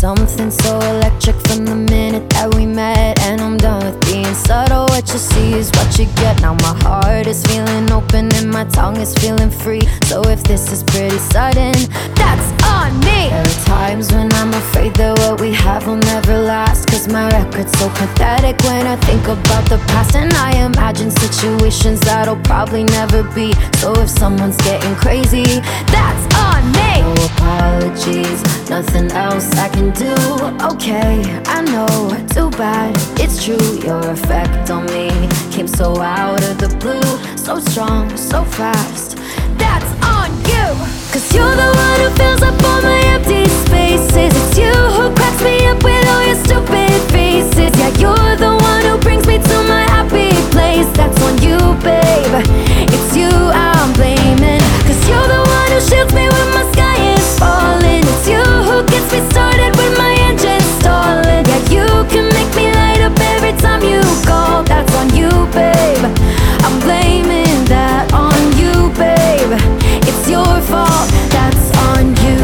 something so electric from the minute that we met. And I'm done with being subtle, what you see is what you get. Now my heart is feeling open and my tongue is feeling free. So if this is pretty sudden, that's on me. There are times when I'm afraid that what we have will never last, cause my record's so pathetic when I think about the past. And I imagine situations that'll probably never be. So if someone's getting crazy, that's on me. No apologies, nothing else I can do. Okay, I know, too bad, it's true. Your effect on me came so out of the blue, so strong, so fast. That's on you, cause you're the one who fills up all my empty spaces. It's you who cracks me up with all your stupid faces. Yeah, you're the one who brings me to my happy place. That's on you, babe, it's you I'm blaming. Cause you're the one who shields me when my sky is falling. It's you who gets me started when my engine's stalling. Yeah, you can make me light up every time you call. That's on you, babe, I'm blaming that on you, babe. It's your fault, that's on you.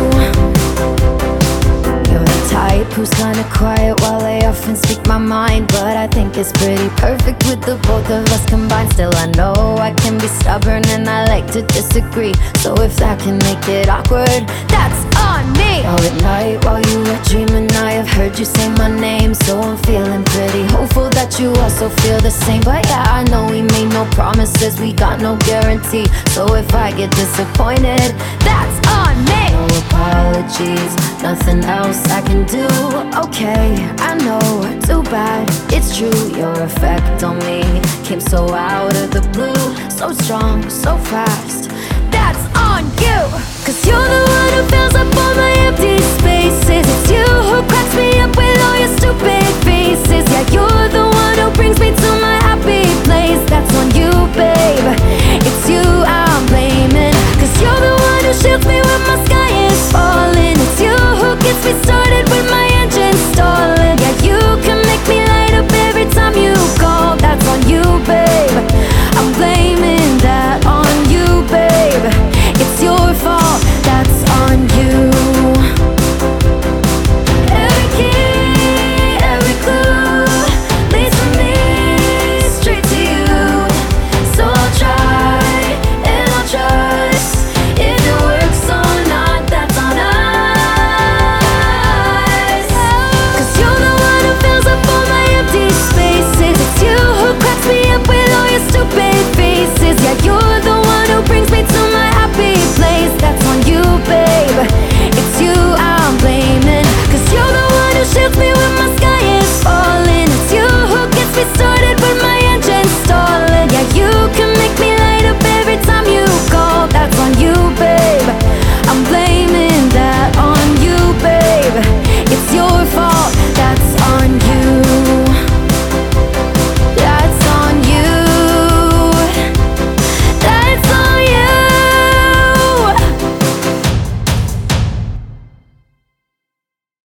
You're the type who's kinda quiet while I often speak my mind, but I think it's pretty perfect with the both of us combined. Still I know I can be stubborn and I like to disagree. So if that can make it awkward, that's on me. Now at night while you were dreaming, I have heard you say my name. So I'm feeling pretty hopeful that you also feel the same. But yeah, I know we made no promises, we got no guarantee. So if I get disappointed, that's on me. No apologies, nothing else I can do. Okay, I know, too bad, it's true. Your effect on me came so out of the blue, so strong, so fast. That's on you, cause you're the one who fills up all my empty